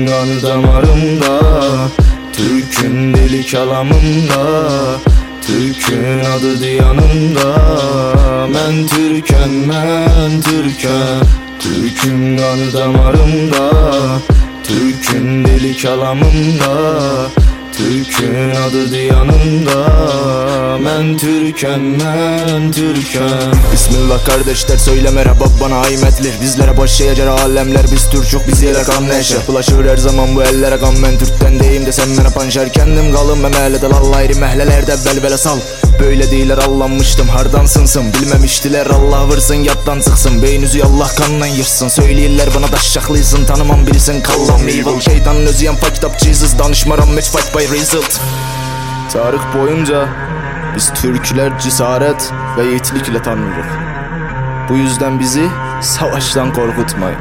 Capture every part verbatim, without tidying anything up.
Türk'ün kanı damarımda, Türk'ün deli kelamımda, Türk'ün adı yanımda. Ben Türk'üm, ben Türk'üm. Türk'ün kanı damarımda, Türk'ün deli kelamımda, Türk'ün adı yanımda. Ben Türk'üm, ben Türk'üm. Bismillah kardeşler, söyle merhaba bana aymetlir. Bizlere boş şeycer alemler, biz Türkçük, biz yere kan neşe. Bulaşır her zaman bu ellere kan, ben Türk'ten deyim desem bana panşer. Kendim kalın memelede lallayri mehlelerde belbele sal. Böyle değiller, allanmıştım hardan sınsın. Bilmemiştiler, Allah vırsın yattan çıksın. Beynüzü Allah kanla yırsın. Söyleyirler bana daşşaklısın, tanımam bilsin kallam evil. Şeytanın özü yan fucked up Jesus, danışmaram match fight by result. Tarih boyunca biz Türkler cesaret ve yiğitlikle tanınırız. Bu yüzden bizi savaştan korkutmayın.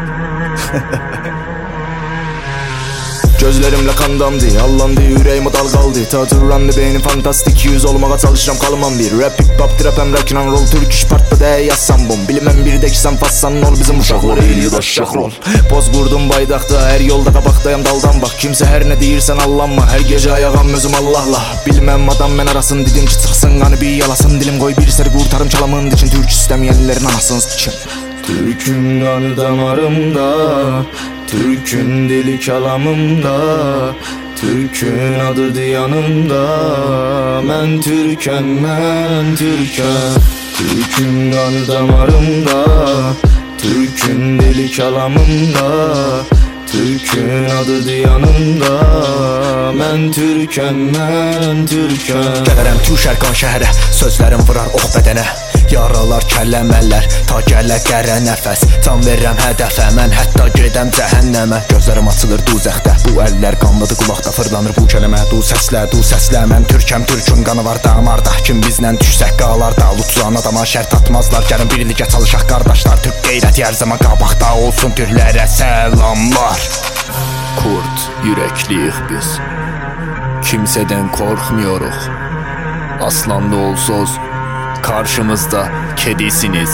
Gözlerimle kan damdı, allandı, yüreğime dal kaldı. Tatırlandı beynim fantastik, yüz olmağa çalışıram kalmam bir. Rap, hip hop, trap, hem rock and roll. Türk iş partta de yazsam bom. Bilmem bir dek sen fassan ol, bizim uşaklar eğiliyor da şak rol. Poz kurdum baydakta, her yolda kabaktayım daldan bak. Kimse her ne deyirsen allanma, her gece ayağım özüm Allah'la. Bilmem adam ben arasın, didim ki çıksın kanı bir yalasın. Dilim koy bir seri kurtarım çalamın için, Türk istemeyenlerin anasını için. Türk'ün kanı damarımda, Türk'ün deli kelamımda, Türk'ün adı yanımda. Ben Türk'üm, ben Türk'üm. Türk'ün kanı damarımda, Türk'ün deli kelamımda, Türk'ün adı yanımda. Ben Türk'üm, ben Türk'üm. Gələrəm Tüşərkan şəhərə, sözlərim vurar ox bədənə. Yaralar, kəlləmələr, ta gələ qərə nəfəs. Can verirəm hədəfə, mən hətta gedəm cəhənnəmə. Gözlərim açılır duzəxdə, bu əllər qanlıdır, qulaqda fırlanır bu kələmə. Du səslə, du səslə, mən Türkəm, Türkün qanı var damarda. Kim bizlə düşsək qalar da, lütfan adama şərt atmazlar. Gəlin birlikə çalışaq qardaşlar, Türk qeyrəti hər zaman qabaqda olsun, türklərə səlamlar. Kurt yürekliyik biz, kimseden korkmuyoruz. Aslanlı olsuz, karşımızda kedisiniz.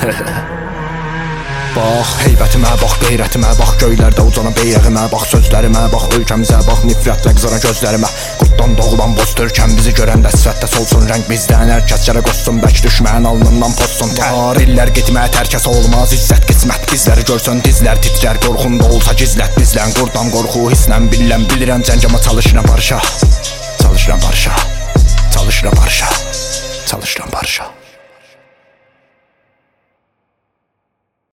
Bax heybətimə, bax qeyrətimə, bax göylərdə ucanan beyrəğimə, bax sözlərimə, bax ölkəmizə, bax nifrətlə qızaran gözlərimə. Qurtdan doğulan boz Türkəm, bizi görəndə sifətdə solsun rəng bizdən. Hər kəs gələ qoşsun, bək düşmən alnından pozsun. Var illər getmə, tərkəs olmaz, izzət qismət. Bizləri görsün, dizlər titrər, qorxunda olsa gizlət bizlən. Qurdan qorxu hisslə bilirəm, bilirəm cəngəmə çalışıram barışa. Çalışıram barışa, çalışıram barışa, çalışıram barışa.